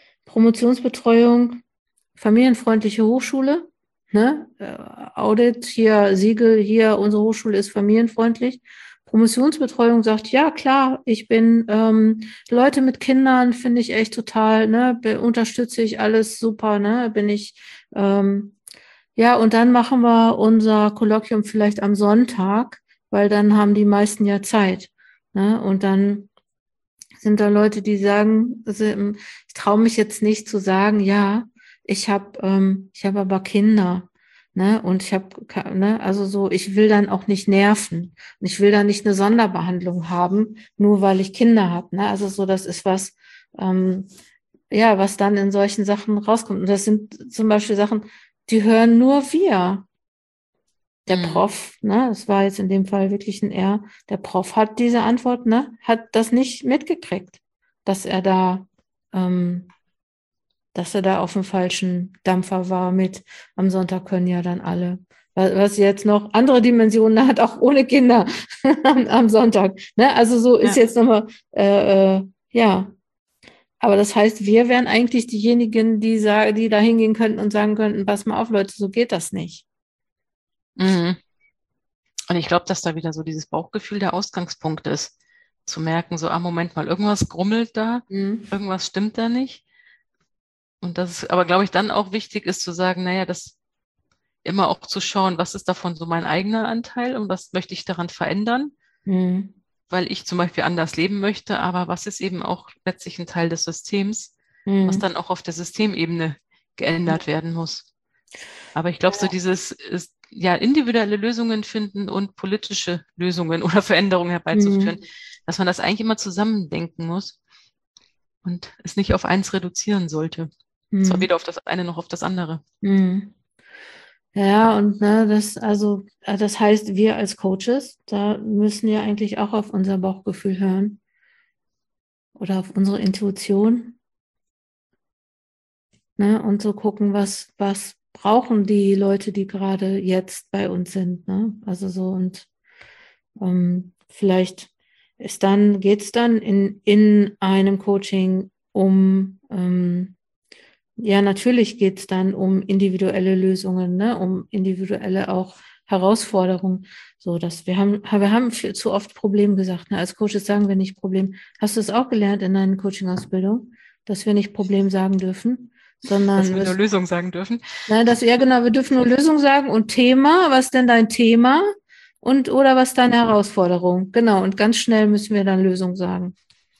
Promotionsbetreuung, familienfreundliche Hochschule, ne? Äh, Audit hier, Siegel hier, unsere Hochschule ist familienfreundlich. Promotionsbetreuung sagt, ja klar, ich bin ähm, Leute mit Kindern, finde ich echt total, ne, be- unterstütze ich alles super, ne, bin ich, ähm, ja, und dann machen wir unser Kolloquium vielleicht am Sonntag, weil dann haben die meisten ja Zeit, ne, und dann sind da Leute, die sagen, also, ähm, ich traue mich jetzt nicht zu sagen, ja, ich habe ähm, ich habe aber Kinder, ne? Und ich habe, ne, also so, ich will dann auch nicht nerven. Und ich will dann nicht eine Sonderbehandlung haben, nur weil ich Kinder habe, ne? Also so, das ist was, ähm, ja, was dann in solchen Sachen rauskommt. Und das sind zum Beispiel Sachen, die hören nur wir. Der Mhm. Prof, ne, das war jetzt in dem Fall wirklich ein R, der Prof hat diese Antwort, ne, hat das nicht mitgekriegt, dass er da, ähm, dass er da auf dem falschen Dampfer war mit, am Sonntag können ja dann alle. Was was jetzt noch andere Dimensionen hat, auch ohne Kinder am, am Sonntag. Ne? Also so ist Ja. jetzt nochmal, äh, äh, ja. Aber das heißt, wir wären eigentlich diejenigen, die, sagen, die da hingehen könnten und sagen könnten, pass mal auf, Leute, so geht das nicht. Mhm. Und ich glaube, dass da wieder so dieses Bauchgefühl der Ausgangspunkt ist. Zu merken, so, ah, Moment mal, irgendwas grummelt da, Mhm. irgendwas stimmt da nicht. Und das ist aber, glaube ich, dann auch wichtig ist zu sagen, naja, das immer auch zu schauen, was ist davon so mein eigener Anteil und was möchte ich daran verändern, Mhm. weil ich zum Beispiel anders leben möchte, aber was ist eben auch letztlich ein Teil des Systems, was Mhm. dann auch auf der Systemebene geändert werden muss. Aber ich glaube, so dieses ist, ja, individuelle Lösungen finden und politische Lösungen oder Veränderungen herbeizuführen, Mhm. dass man das eigentlich immer zusammendenken muss und es nicht auf eins reduzieren sollte. Zwar Mhm. weder auf das eine noch auf das andere. Mhm. Ja, und ne, das, also, äh, das heißt, wir als Coaches, da müssen ja eigentlich auch auf unser Bauchgefühl hören oder auf unsere Intuition. ne? Und so gucken, was, was brauchen die Leute, die gerade jetzt bei uns sind, ne? Also so und ähm, vielleicht ist dann, geht es dann in, in einem Coaching um, ähm, ja, natürlich geht es dann um individuelle Lösungen, ne? Um individuelle auch Herausforderungen. So, dass wir haben, wir haben viel zu oft Problem gesagt. Ne? Als Coaches sagen wir nicht Problem. Hast du es auch gelernt in deiner Coaching-Ausbildung, dass wir nicht Problem sagen dürfen, Dass sondern wir nur wir, Lösung sagen dürfen. ne, dass ja genau, wir dürfen nur Lösung sagen und Thema. Was denn dein Thema? Und oder was deine Herausforderung? Genau. Und ganz schnell müssen wir dann Lösung sagen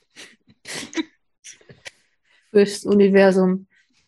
fürs Universum.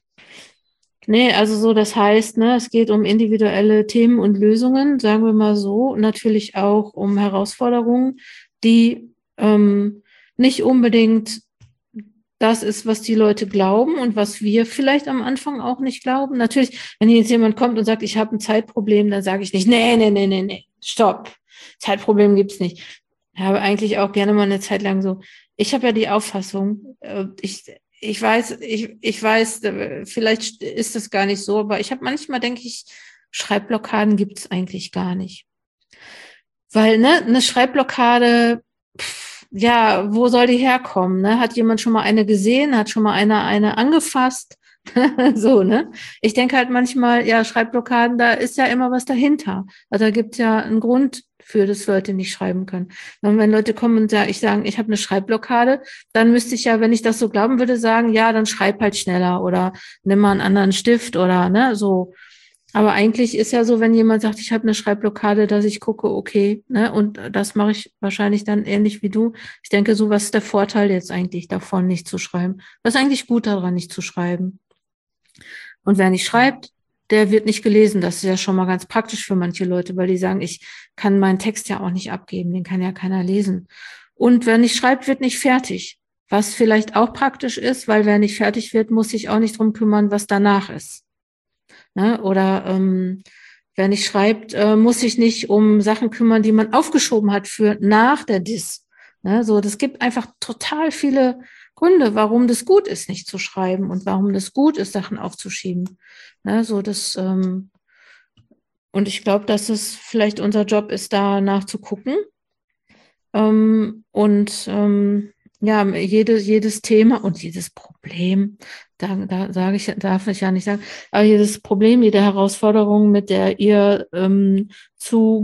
Nee, also so, das heißt, ne, es geht um individuelle Themen und Lösungen, sagen wir mal so, natürlich auch um Herausforderungen, die ähm, nicht unbedingt das ist, was die Leute glauben und was wir vielleicht am Anfang auch nicht glauben. Natürlich, wenn jetzt jemand kommt und sagt, ich habe ein Zeitproblem, dann sage ich nicht, nee, nee, nee, nee, nee, stopp, Zeitproblem gibt's nicht. Ich habe eigentlich auch gerne mal eine Zeit lang so, ich habe ja die Auffassung, äh, ich ich weiß, ich, ich weiß, äh, vielleicht ist das gar nicht so, aber ich habe manchmal, denke ich, Schreibblockaden gibt's eigentlich gar nicht. Weil, ne, eine Schreibblockade, pff, ja, wo soll die herkommen? Ne? Hat jemand schon mal eine gesehen? Hat schon mal einer eine angefasst? So, ne? Ich denke halt manchmal, ja, Schreibblockaden, da ist ja immer was dahinter. Also da gibt's ja einen Grund für, dass Leute nicht schreiben können. Und wenn Leute kommen und sagen, ich sagen, ich habe eine Schreibblockade, dann müsste ich ja, wenn ich das so glauben würde, sagen, ja, dann schreib halt schneller oder nimm mal einen anderen Stift oder ne, so. Aber eigentlich ist ja so, wenn jemand sagt, ich habe eine Schreibblockade, dass ich gucke, okay, ne, und das mache ich wahrscheinlich dann ähnlich wie du. Ich denke, so, was ist der Vorteil jetzt eigentlich davon, nicht zu schreiben? Was ist eigentlich gut daran, nicht zu schreiben? Und wer nicht schreibt, der wird nicht gelesen. Das ist ja schon mal ganz praktisch für manche Leute, weil die sagen, ich kann meinen Text ja auch nicht abgeben, den kann ja keiner lesen. Und wer nicht schreibt, wird nicht fertig. Was vielleicht auch praktisch ist, weil wer nicht fertig wird, muss sich auch nicht drum kümmern, was danach ist. Ne? Oder ähm, wer nicht schreibt, äh, muss sich nicht um Sachen kümmern, die man aufgeschoben hat für nach der Diss. Ne? So, das gibt einfach total viele Gründe, warum das gut ist, nicht zu schreiben und warum das gut ist, Sachen aufzuschieben. Ne? So, das, ähm, und ich glaube, dass es vielleicht unser Job ist, da nachzugucken. Ähm, und ähm, ja, jedes, jedes Thema und jedes Problem, da, da sage ich, darf ich ja nicht sagen, aber jedes Problem, jede Herausforderung, mit der ihr ähm, zu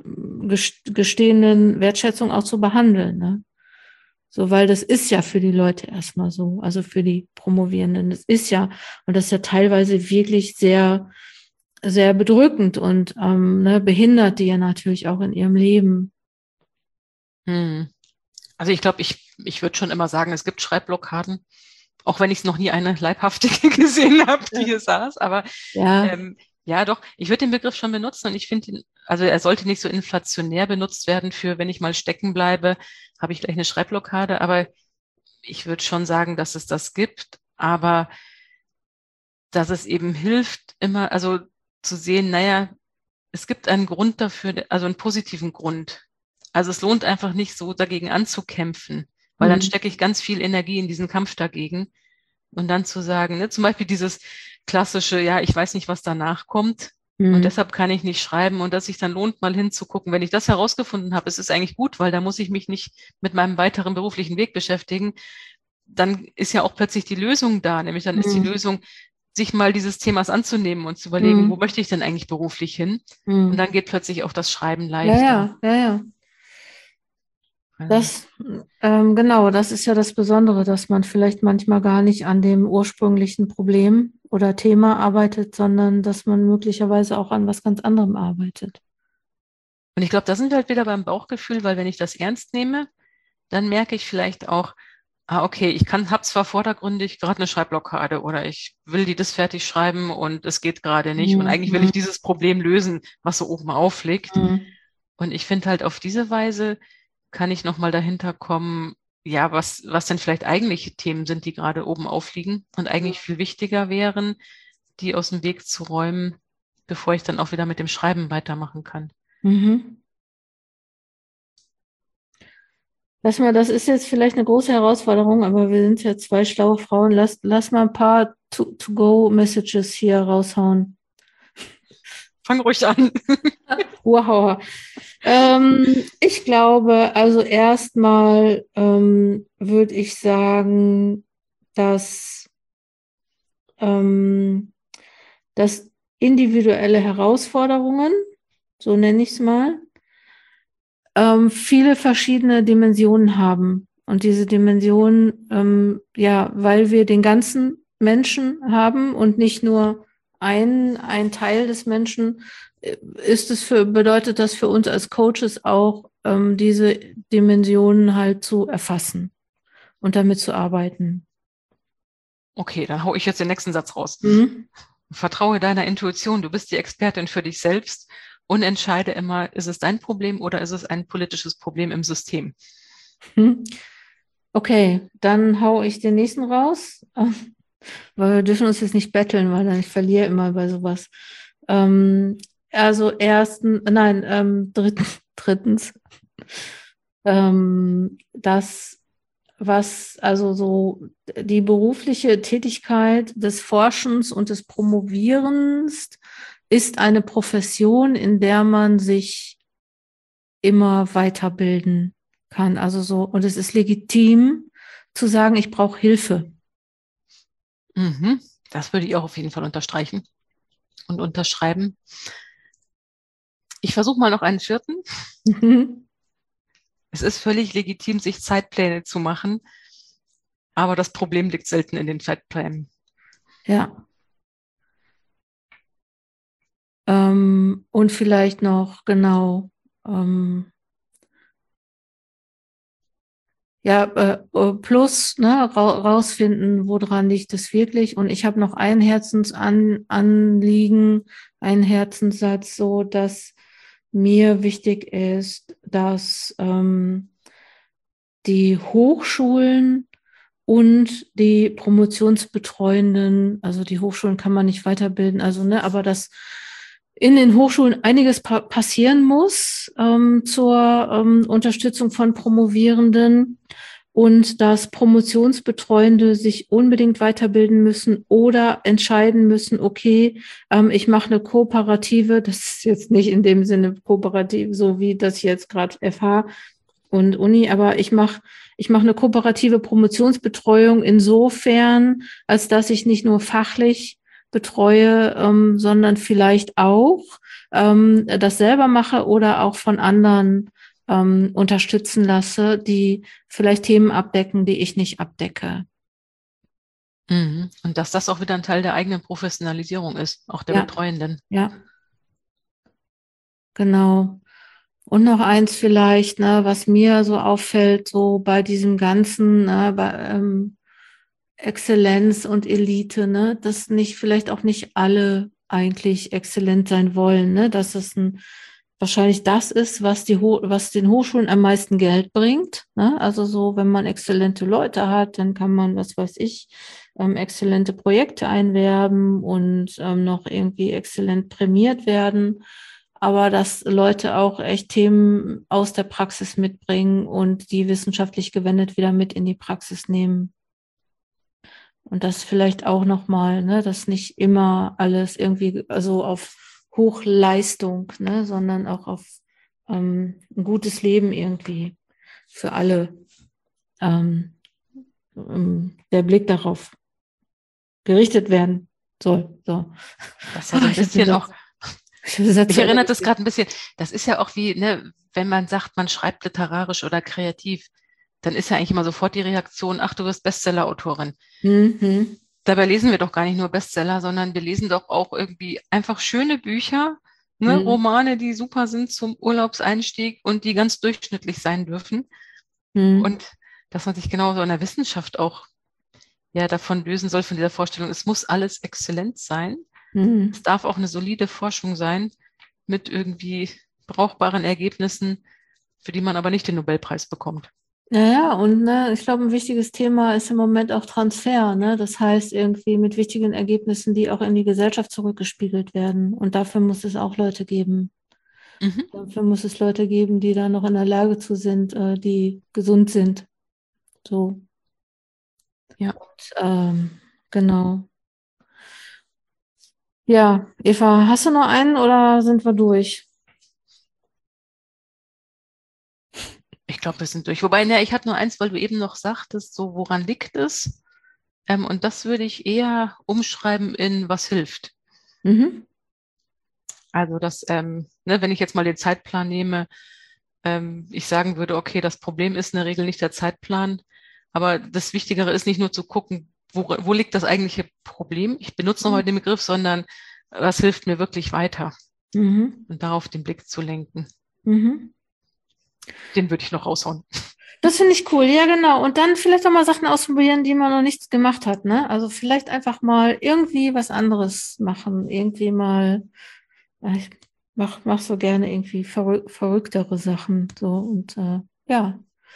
gestehenden Wertschätzung auch zu behandeln. Ne? So, weil das ist ja für die Leute erstmal so, also für die Promovierenden. Das ist ja, und das ist ja teilweise wirklich sehr, sehr bedrückend und ähm, ne, behindert die ja natürlich auch in ihrem Leben. Hm. Also ich glaube, ich, ich würde schon immer sagen, es gibt Schreibblockaden, auch wenn ich es noch nie eine leibhaftige gesehen habe, die hier saß. Aber Ja. ähm, ja, doch, ich würde den Begriff schon benutzen und ich finde ihn, also er sollte nicht so inflationär benutzt werden für, wenn ich mal stecken bleibe, habe ich gleich eine Schreibblockade. Aber ich würde schon sagen, dass es das gibt, aber dass es eben hilft, immer, also zu sehen, naja, es gibt einen Grund dafür, also einen positiven Grund. Also es lohnt einfach nicht so dagegen anzukämpfen, weil dann Mhm. stecke ich ganz viel Energie in diesen Kampf dagegen. Und dann zu sagen, ne, zum Beispiel dieses klassische, ja, ich weiß nicht, was danach kommt und Mhm. deshalb kann ich nicht schreiben und dass sich dann lohnt, mal hinzugucken. Wenn ich das herausgefunden habe, es ist eigentlich gut, weil da muss ich mich nicht mit meinem weiteren beruflichen Weg beschäftigen, dann ist ja auch plötzlich die Lösung da, nämlich dann ist die Mhm. Lösung, sich mal dieses Themas anzunehmen und zu überlegen, wo Mhm. möchte ich denn eigentlich beruflich hin? Und Mhm. dann geht plötzlich auch das Schreiben Ja, leichter. ja, ja, ja. Also, Das, ähm, genau, das ist ja das Besondere, dass man vielleicht manchmal gar nicht an dem ursprünglichen Problem oder Thema arbeitet, sondern dass man möglicherweise auch an was ganz anderem arbeitet. und ich glaube, da sind wir halt wieder beim Bauchgefühl, weil wenn ich das ernst nehme, dann merke ich vielleicht auch, ah, okay, ich kann, habe zwar vordergründig gerade eine Schreibblockade oder ich will die das fertig schreiben und es geht gerade nicht und eigentlich will ich Mhm. dieses Problem lösen, was so oben aufliegt. Mhm. Und ich finde halt auf diese Weise kann ich nochmal dahinter kommen, ja, was, was denn vielleicht eigentliche Themen sind, die gerade oben aufliegen und eigentlich viel wichtiger wären, die aus dem Weg zu räumen, bevor ich dann auch wieder mit dem Schreiben weitermachen kann. Mhm. Lass mal, das ist jetzt vielleicht eine große Herausforderung, aber wir sind ja zwei schlaue Frauen. Lass, lass mal ein paar To-Go-Messages hier raushauen. Fang ruhig an. Wow. Ähm, ich glaube, also erstmal ähm, würde ich sagen, dass, ähm, dass individuelle Herausforderungen, so nenne ich es mal, ähm, viele verschiedene Dimensionen haben. Und diese Dimensionen, ähm, ja, weil wir den ganzen Menschen haben und nicht nur ein, ein Teil des Menschen, äh, ist es für, bedeutet das für uns als Coaches auch, ähm, diese Dimensionen halt zu erfassen und damit zu arbeiten. Okay, dann hau ich jetzt den nächsten Satz raus. Mhm. Vertraue deiner Intuition. Du bist die Expertin für dich selbst und entscheide immer, ist es dein Problem oder ist es ein politisches Problem im System? Hm. Okay, dann hau ich den nächsten raus, weil wir dürfen uns jetzt nicht betteln, weil dann ich verliere immer bei sowas. Ähm, also ersten, nein, ähm, dritten, drittens, ähm, das, was, also so die berufliche Tätigkeit des Forschens und des Promovierens ist eine Profession, in der man sich immer weiterbilden kann. Also so, und es ist legitim zu sagen, ich brauche Hilfe. Mhm. Das würde ich auch auf jeden Fall unterstreichen und unterschreiben. Ich versuche mal noch einen vierten. Es ist völlig legitim, sich Zeitpläne zu machen, aber das Problem liegt selten in den Zeitplänen. Ja. Ähm, und vielleicht noch genau, ähm, ja, äh, äh, plus, ne, ra rausfinden, woran liegt es wirklich. Und ich habe noch ein Herzensanliegen, einen Herzenssatz, so dass mir wichtig ist, dass ähm, die Hochschulen und die Promotionsbetreuenden, also die Hochschulen kann man nicht weiterbilden, also ne, aber dass in den Hochschulen einiges pa passieren muss ähm, zur ähm, Unterstützung von Promovierenden und dass Promotionsbetreuende sich unbedingt weiterbilden müssen oder entscheiden müssen, okay, ähm, ich mache eine kooperative, das ist jetzt nicht in dem Sinne kooperativ, so wie das jetzt gerade F H und Uni, aber ich mache ich mache eine kooperative Promotionsbetreuung insofern, als dass ich nicht nur fachlich betreue, ähm, sondern vielleicht auch ähm, das selber mache oder auch von anderen ähm, unterstützen lasse, die vielleicht Themen abdecken, die ich nicht abdecke. Mhm. Und dass das auch wieder ein Teil der eigenen Professionalisierung ist, auch der Ja, Betreuenden. ja, genau. Und noch eins vielleicht, ne, was mir so auffällt, so bei diesem ganzen, ne, bei, ähm, Exzellenz und Elite, ne, dass nicht, vielleicht auch nicht alle eigentlich exzellent sein wollen, ne, dass es ein, wahrscheinlich das ist, was die, was den Hochschulen am meisten Geld bringt, ne, also so, wenn man exzellente Leute hat, dann kann man, was weiß ich, ähm, exzellente Projekte einwerben und ähm, noch irgendwie exzellent prämiert werden. Aber dass Leute auch echt Themen aus der Praxis mitbringen und die wissenschaftlich gewendet wieder mit in die Praxis nehmen. Und das vielleicht auch nochmal, ne, dass nicht immer alles irgendwie, also auf Hochleistung, ne, sondern auch auf ähm, ein gutes Leben irgendwie für alle, ähm, ähm, der Blick darauf gerichtet werden soll. So. Das ist ja so ein Ich habe den bisschen Satz, auch, ich hab den Satz mich zu Ende erinnert das gekriegt. gerade ein bisschen, das ist ja auch wie, ne, wenn man sagt, man schreibt literarisch oder kreativ, dann ist ja eigentlich immer sofort die Reaktion, ach, du wirst Bestseller-Autorin. Mhm. Dabei lesen wir doch gar nicht nur Bestseller, sondern wir lesen doch auch irgendwie einfach schöne Bücher, ne, Mhm. Romane, die super sind zum Urlaubseinstieg und die ganz durchschnittlich sein dürfen. Mhm. Und dass man sich genauso in der Wissenschaft auch ja davon lösen soll, von dieser Vorstellung, es muss alles exzellent sein. Es Mhm. darf auch eine solide Forschung sein mit irgendwie brauchbaren Ergebnissen, für die man aber nicht den Nobelpreis bekommt. Naja, und ne, ich glaube, ein wichtiges Thema ist im Moment auch Transfer, ne? Das heißt, irgendwie mit wichtigen Ergebnissen, die auch in die Gesellschaft zurückgespiegelt werden. Und dafür muss es auch Leute geben. Mhm. Dafür muss es Leute geben, die da noch in der Lage zu sind, äh, die gesund sind. So. Ja. Und, ähm, genau. Ja, Eva, hast du noch einen oder sind wir durch? Ich glaube, wir sind durch. Wobei, ne, ich hatte nur eins, weil du eben noch sagtest, so woran liegt es? Ähm, und das würde ich eher umschreiben in was hilft. Mhm. Also das, ähm, ne, wenn ich jetzt mal den Zeitplan nehme, ähm, ich sagen würde, okay, das Problem ist in der Regel nicht der Zeitplan, aber das Wichtigere ist nicht nur zu gucken, wo, wo liegt das eigentliche Problem? Ich benutze nochmal den Begriff, sondern was hilft mir wirklich weiter? Mhm. Und darauf den Blick zu lenken. Mhm. Den würde ich noch raushauen. Das finde ich cool, ja genau. Und dann vielleicht auch mal Sachen ausprobieren, die man noch nicht gemacht hat, ne? Also vielleicht einfach mal irgendwie was anderes machen, irgendwie mal, äh, ich mach, mach so gerne irgendwie verrück verrücktere Sachen, so und äh, ja.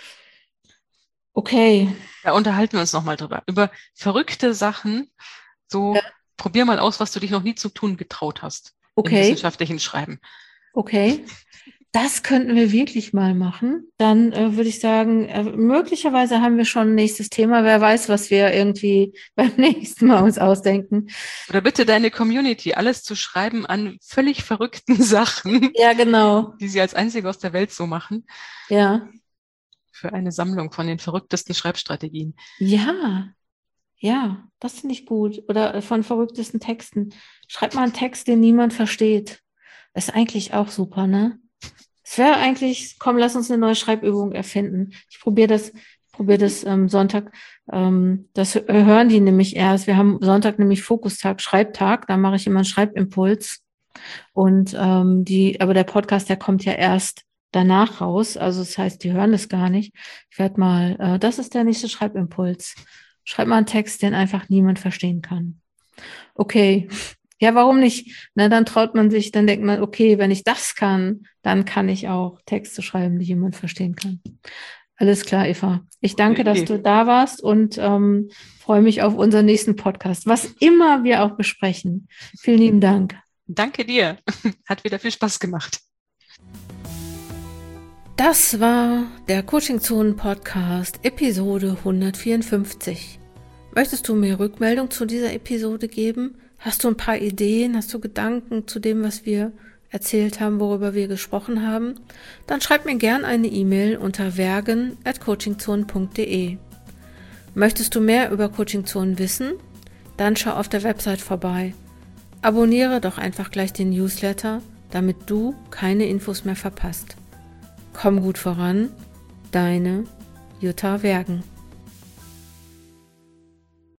Okay. Da unterhalten wir uns nochmal drüber. Über verrückte Sachen, Ja. so probier mal aus, was du dich noch nie zu tun getraut hast im Okay, wissenschaftlichen Schreiben. okay. Das könnten wir wirklich mal machen. Dann äh, würde ich sagen, äh, möglicherweise haben wir schon ein nächstes Thema. Wer weiß, was wir irgendwie beim nächsten Mal uns ausdenken. Oder bitte deine Community, alles zu schreiben an völlig verrückten Sachen, Ja, genau. die sie als einzige aus der Welt so machen, Ja. für eine Sammlung von den verrücktesten Schreibstrategien. Ja. Ja, das finde ich gut. Oder äh, von verrücktesten Texten. Schreib mal einen Text, den niemand versteht. Ist eigentlich auch super, ne? Es wäre eigentlich, komm, lass uns eine neue Schreibübung erfinden. Ich probiere das, probiere das ähm, Sonntag. Ähm, das hö- hören die nämlich erst. Wir haben Sonntag nämlich Fokustag, Schreibtag. Da mache ich immer einen Schreibimpuls. Und ähm, die, aber der Podcast, der kommt ja erst danach raus. Also das heißt, die hören das gar nicht. Ich werde mal, äh, das ist der nächste Schreibimpuls. Schreib mal einen Text, den einfach niemand verstehen kann. Okay. Ja, warum nicht? Na, dann traut man sich, dann denkt man, okay, wenn ich das kann, dann kann ich auch Texte schreiben, die jemand verstehen kann. Alles klar, Eva. Ich danke, dass du da warst und ähm, freue mich auf unseren nächsten Podcast, was immer wir auch besprechen. Vielen lieben Dank. Danke dir. Hat wieder viel Spaß gemacht. Das war der Coaching Zonen Podcast, Episode hundertvierundfünfzig. Möchtest du mir Rückmeldung zu dieser Episode geben? Hast du ein paar Ideen? Hast du Gedanken zu dem, was wir erzählt haben, worüber wir gesprochen haben? Dann schreib mir gern eine E-Mail unter vergen at coachingzonen punkt de. Möchtest du mehr über Coaching Zonen wissen? Dann schau auf der Website vorbei. Abonniere doch einfach gleich den Newsletter, damit du keine Infos mehr verpasst. Komm gut voran, deine Jutta Vergen.